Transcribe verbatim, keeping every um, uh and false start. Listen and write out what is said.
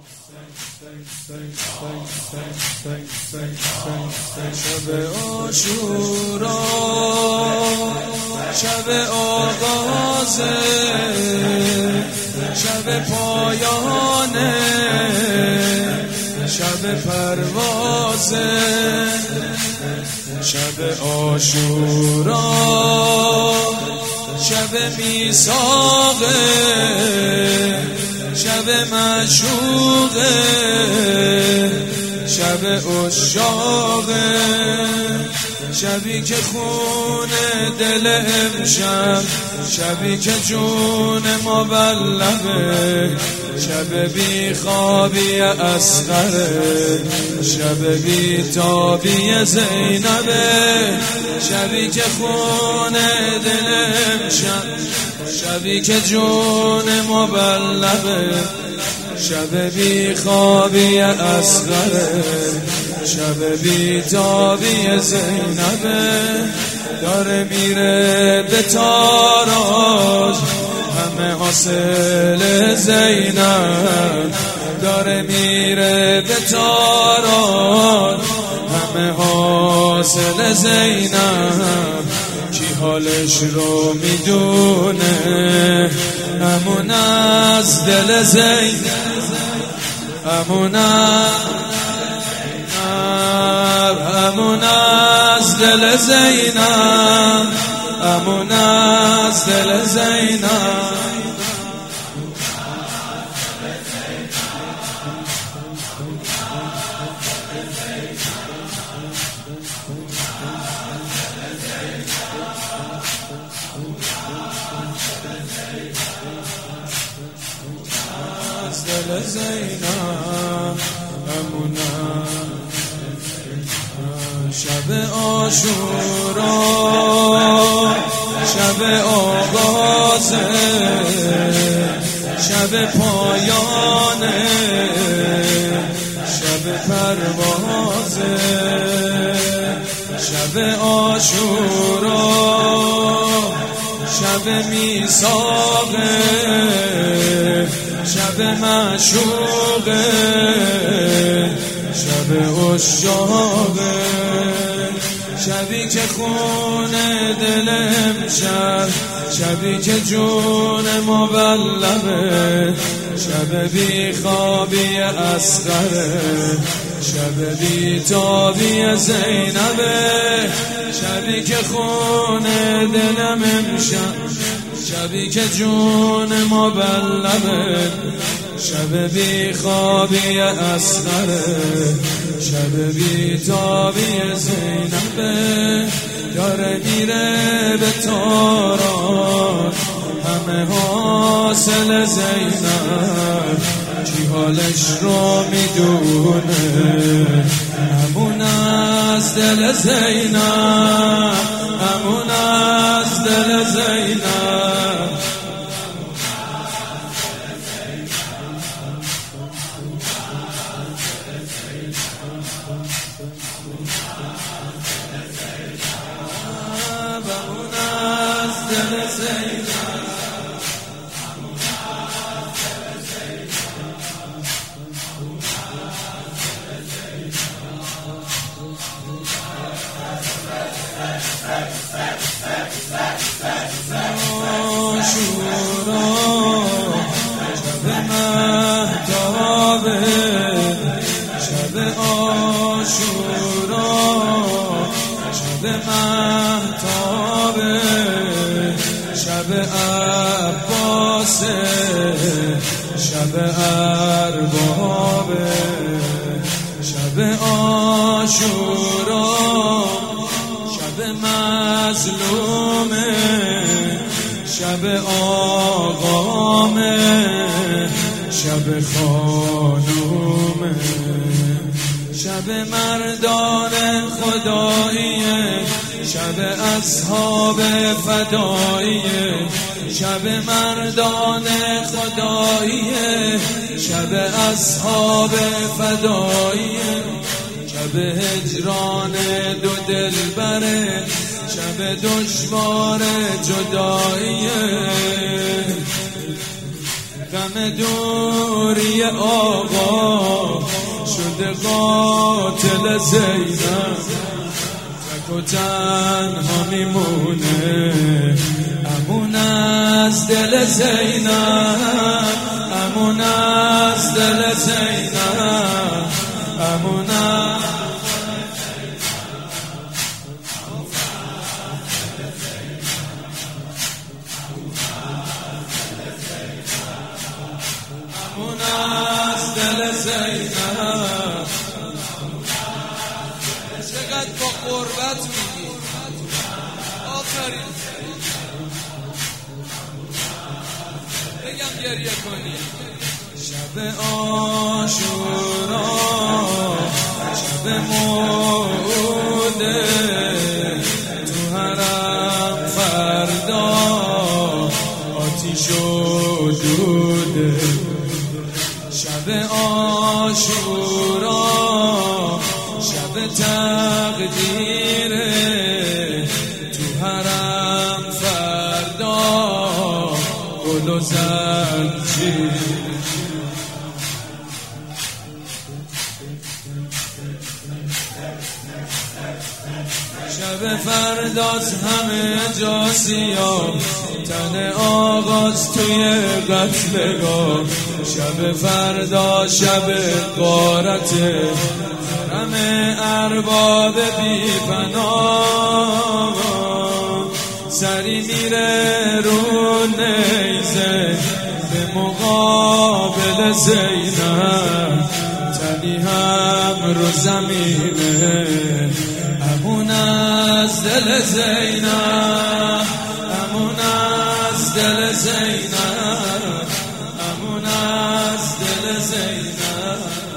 شب عاشورا شب آغاز شب پایان شب پرواز شب عاشورا شب میثاق شب معشوق شب عشاق شبی که خون دل امشب شبی که جون ما بلبه شب بی خوابی اصغره شب بی تابی زینبه شبی که خون دل امشب شبی که جون ما بلبه شب بی خوابی اصغره شب بی تابی زینبه داره میره به تاراج همه حاصل زینب داره میره به تاراج همه حاصل زینب کی حالش رو میدونه همون از دل زینب همون همون از دل زینب همون از دل زینب از دل زینب همون شب عاشورا شب آغاز شب پایان شب پرواز شب عاشورا شب میثاق شب معشوق شب عشاق شبی که خون دل امشب شبی که جون ما بلبه شب بی خوابی اصغره شب بی تابی زینبه شبی که خون دلم امشب شبی که جون ما بلبه شب بی خوابی اصغره شب بی تابی زینبه داره میره به تاران همه حاصل زینب کی حالش رو میدونه همون از دل زینب همون از دل زینب شب عاشورا شب مهتاب شب عباس شب ارباب شب عاشورا شب مظلوم شب آقام شب خانوم شب مردان خداییه شب اصحاب فداییه شب مردان خداییه شب اصحاب فداییه شب هجران دو دلبره شب دشوار جداییه غم دوری آقا شده قاتل زینب، تک و تنها میمونه امون از دل زینب، امون از دل زینب، امون از امون از دل زینب. چقدر با قربت میگی آفرین، بگم گریه کنی. شب عاشورا شب موعوده، تو حرم فردا آتیش و دوده. شب عاشورا شب تقدیره، تو حرم فردا گل و زنجیر. شب فرداست همه جا سیاه، تن آغاز توی قتلگاه. شب فردا شب غارته، همه ارباب بی پناه. سری میره رو نیزه به مقابل زینب، تنی هم رو زمینه امون از دل زینب، امون از دل زینب، امون از دل زینب.